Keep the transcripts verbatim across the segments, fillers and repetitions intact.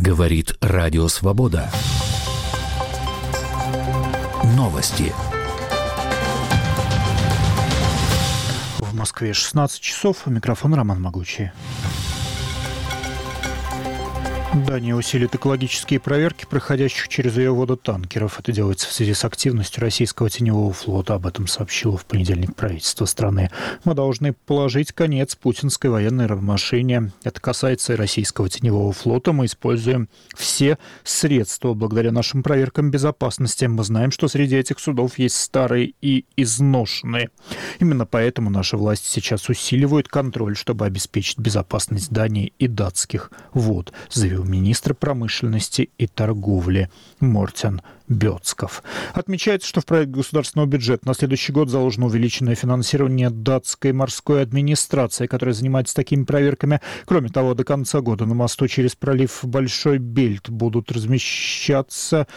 Говорит Радио Свобода. Новости. В Москве шестнадцать часов. Микрофон Роман Могучий. Дания усилит экологические проверки проходящих через ее воду танкеров. Это делается в связи с активностью российского теневого флота. Об этом сообщило в понедельник правительство страны. Мы должны положить конец путинской военной равномашине. Это касается и российского теневого флота. Мы используем все средства. Благодаря нашим проверкам безопасности мы знаем, что среди этих судов есть старые и изношенные. Именно поэтому наши власти сейчас усиливают контроль, чтобы обеспечить безопасность Дании и датских вод, заявил министр промышленности и торговли Мортен Бёцков. Отмечается, что в проект государственного бюджета на следующий год заложено увеличенное финансирование датской морской администрации, которая занимается такими проверками. Кроме того, до конца года на мосту через пролив Большой Бельт будут размещаться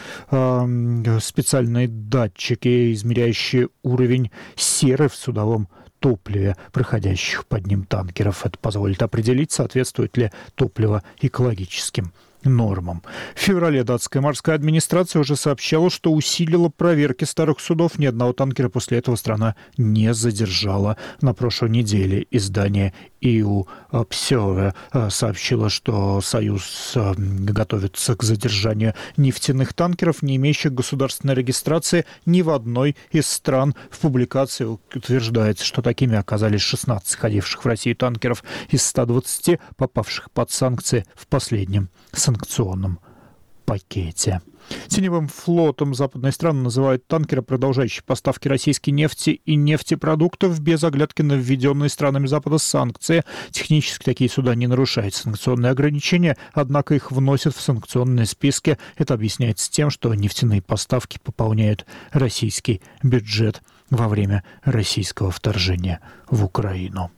э, специальные датчики, измеряющие уровень серы в судовом топливе, проходящих под ним танкеров. Это позволит определить, соответствует ли топливо экологическим нормам. В феврале датская морская администрация уже сообщала, что усилила проверки старых судов. Ни одного танкера после этого страна не задержала. На прошлой неделе издание и ю Observer сообщило, что Союз готовится к задержанию нефтяных танкеров, не имеющих государственной регистрации ни в одной из стран. В публикации утверждается, что такими оказались шестнадцать ходивших в Россию танкеров из ста двадцати, попавших под санкции в последнем санкционном пакете. Теневым флотом западные страны называют танкеры, продолжающие поставки российской нефти и нефтепродуктов без оглядки на введенные странами Запада санкции. Технически такие суда не нарушают санкционные ограничения, однако их вносят в санкционные списки. Это объясняется тем, что нефтяные поставки пополняют российский бюджет во время российского вторжения в Украину.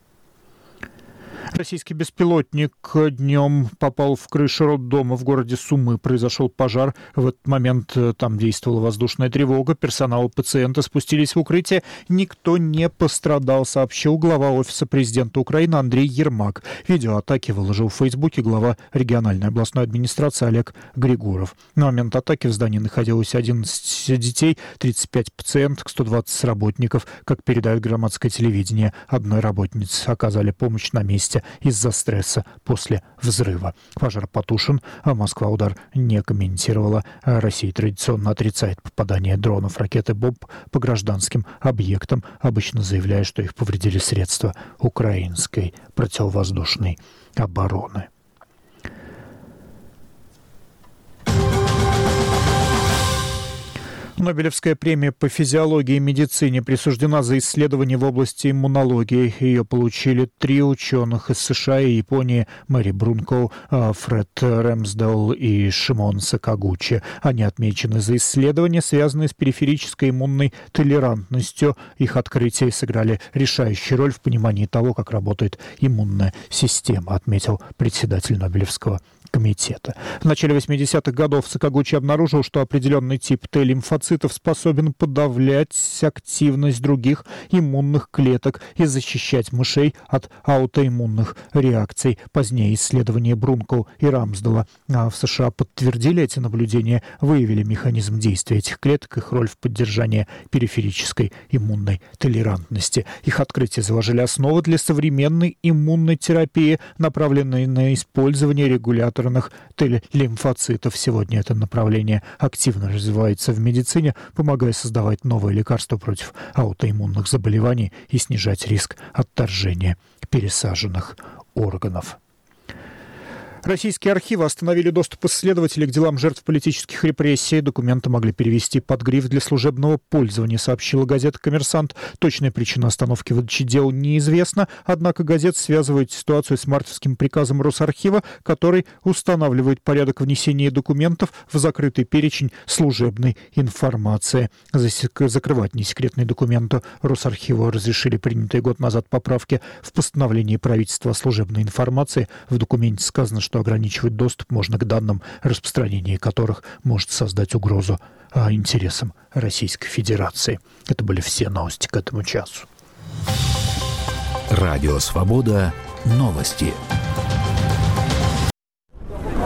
Российский беспилотник днем попал в крышу роддома в городе Сумы. Произошел пожар. В этот момент там действовала воздушная тревога. Персонал и пациенты спустились в укрытие. Никто не пострадал, сообщил глава Офиса президента Украины Андрей Ермак. Видео атаки выложил в Фейсбуке глава региональной областной администрации Олег Григоров. На момент атаки в здании находилось одиннадцать детей, тридцать пять пациенток, сто двадцать работников. Как передает громадское телевидение, одной работнице оказали помощь на месте из-за стресса после взрыва. Пожар потушен, а Москва удар не комментировала. Россия традиционно отрицает попадание дронов, ракет и бомб по гражданским объектам, обычно заявляя, что их повредили средства украинской противовоздушной обороны. Нобелевская премия по физиологии и медицине присуждена за исследования в области иммунологии. Ее получили три ученых из США и Японии: Мэри Брунко, Фред Рэмсдейл и Шимон Сакагучи. Они отмечены за исследования, связанные с периферической иммунной толерантностью. Их открытия сыграли решающую роль в понимании того, как работает иммунная система, отметил председатель Нобелевского комитета. В начале восьмидесятых годов Сакагучи обнаружил, что определенный тип Т-лимфоцитов способен подавлять активность других иммунных клеток и защищать мышей от аутоиммунных реакций. Позднее исследования Брунко и Рамсдела в США подтвердили эти наблюдения, выявили механизм действия этих клеток, их роль в поддержании периферической иммунной толерантности. Их открытия заложили основы для современной иммунной терапии, направленной на использование регулятора Т-лимфоцитов. Сегодня это направление активно развивается в медицине, помогая создавать новые лекарства против аутоиммунных заболеваний и снижать риск отторжения пересаженных органов. Российские архивы остановили доступ исследователей к делам жертв политических репрессий. Документы могли перевести под гриф «для служебного пользования», сообщила газета «Коммерсант». Точная причина остановки выдачи дел неизвестна, однако газета связывает ситуацию с мартовским приказом Росархива, который устанавливает порядок внесения документов в закрытый перечень служебной информации. Закрывать несекретные документы Росархиву разрешили принятые год назад поправки в постановлении правительства о служебной информации. В документе сказано, что что ограничивать доступ можно к данным, распространение которых может создать угрозу а, интересам Российской Федерации. Это были все новости к этому часу. Радио «Свобода». Новости.